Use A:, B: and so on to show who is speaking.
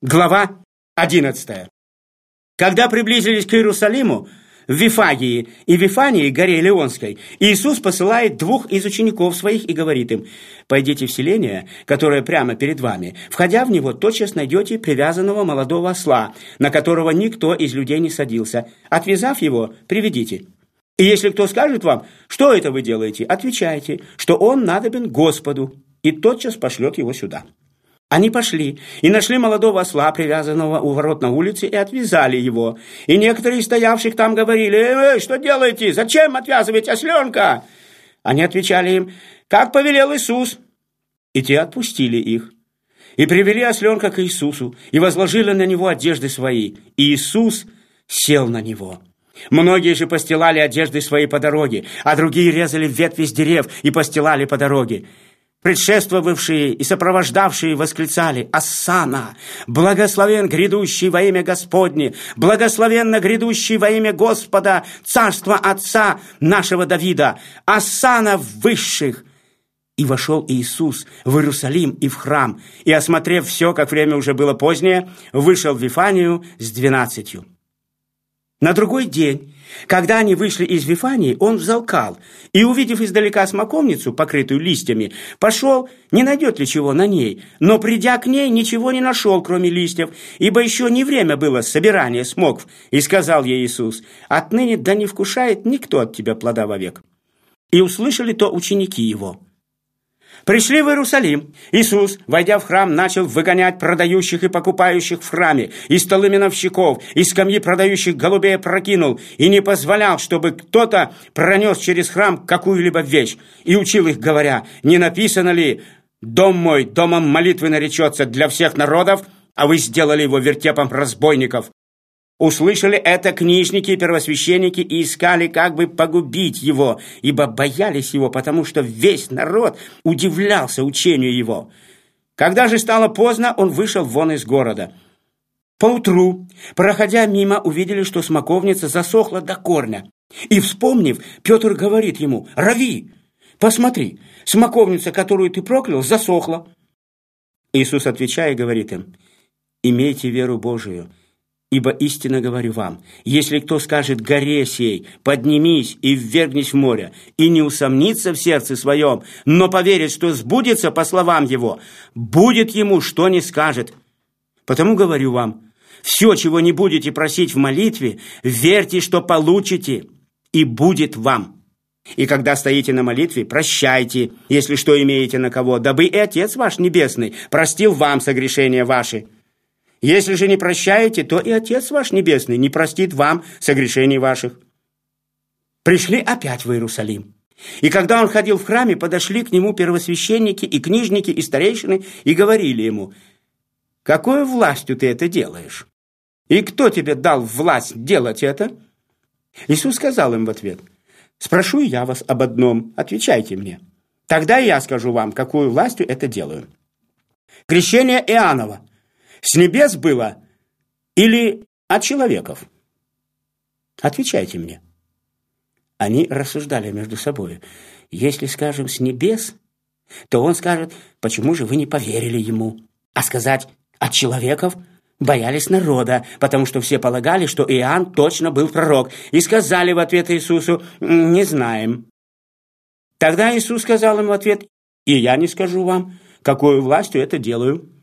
A: Глава 11. Когда приблизились к Иерусалиму, в Вифагии и Вифании, горе Илионской, Иисус посылает двух из учеников своих и говорит им: «Пойдите в селение, которое прямо перед вами. Входя в него, тотчас найдете привязанного молодого осла, на которого никто из людей не садился. Отвязав его, приведите. И если кто скажет вам, что это вы делаете, отвечайте, что он надобен Господу, и тотчас пошлет его сюда». Они пошли и нашли молодого осла, привязанного у ворот на улице, и отвязали его. И некоторые из стоявших там говорили: что делаете? Зачем отвязываете осленка?» Они отвечали им: «Как повелел Иисус». И те отпустили их. И привели осленка к Иисусу, и возложили на него одежды свои. И Иисус сел на него. Многие же постилали одежды свои по дороге, а другие резали ветви с дерев и постилали по дороге. Предшествовавшие и сопровождавшие восклицали: «Осанна! Благословен грядущий во имя Господне! Благословенно грядущий во имя Господа, царства Отца нашего Давида! Осанна в высших!» И вошел Иисус в Иерусалим и в храм, и, осмотрев все, как время уже было позднее, вышел в Вифанию с 12. На другой день, когда они вышли из Вифании, он взалкал, и, увидев издалека смоковницу, покрытую листьями, пошел, не найдет ли чего на ней, но, придя к ней, ничего не нашел, кроме листьев, ибо еще не время было собирания смокв. И сказал ей Иисус: «Отныне да не вкушает никто от тебя плода вовек». И услышали то ученики его. Пришли в Иерусалим. Иисус, войдя в храм, начал выгонять продающих и покупающих в храме, и столы миновщиков, и скамьи продающих голубей прокинул, и не позволял, чтобы кто-то пронес через храм какую-либо вещь, и учил их, говоря: «Не написано ли: дом мой домом молитвы наречется для всех народов, а вы сделали его вертепом разбойников?» Услышали это книжники и первосвященники и искали, как бы погубить его, ибо боялись его, потому что весь народ удивлялся учению его. Когда же стало поздно, он вышел вон из города. Поутру, проходя мимо, увидели, что смоковница засохла до корня. И, вспомнив, Петр говорит ему: «Рави, посмотри, смоковница, которую ты проклял, засохла». Иисус, отвечая, говорит им: «Имейте веру Божию. Ибо истинно говорю вам, если кто скажет горе сей: поднимись и ввергнись в море, и не усомнится в сердце своем, но поверит, что сбудется по словам его, будет ему, что не скажет. Потому говорю вам, все, чего не будете просить в молитве, верьте, что получите, и будет вам. И когда стоите на молитве, прощайте, если что имеете на кого, дабы и Отец ваш Небесный простил вам согрешения ваши. Если же не прощаете, то и Отец ваш Небесный не простит вам согрешений ваших». Пришли опять в Иерусалим. И когда он ходил в храме, подошли к нему первосвященники и книжники и старейшины и говорили ему: «Какой властью ты это делаешь? И кто тебе дал власть делать это?» Иисус сказал им в ответ: «Спрошу я вас об одном, отвечайте мне. Тогда я скажу вам, какую властью это делаю. Крещение Иоаннова с небес было или от человеков? Отвечайте мне». Они рассуждали между собой: «Если скажем с небес, то он скажет: почему же вы не поверили ему? А сказать от человеков боялись народа, потому что все полагали, что Иоанн точно был пророк, и сказали в ответ Иисусу: не знаем». Тогда Иисус сказал им в ответ: «И я не скажу вам, какую властью это делаю.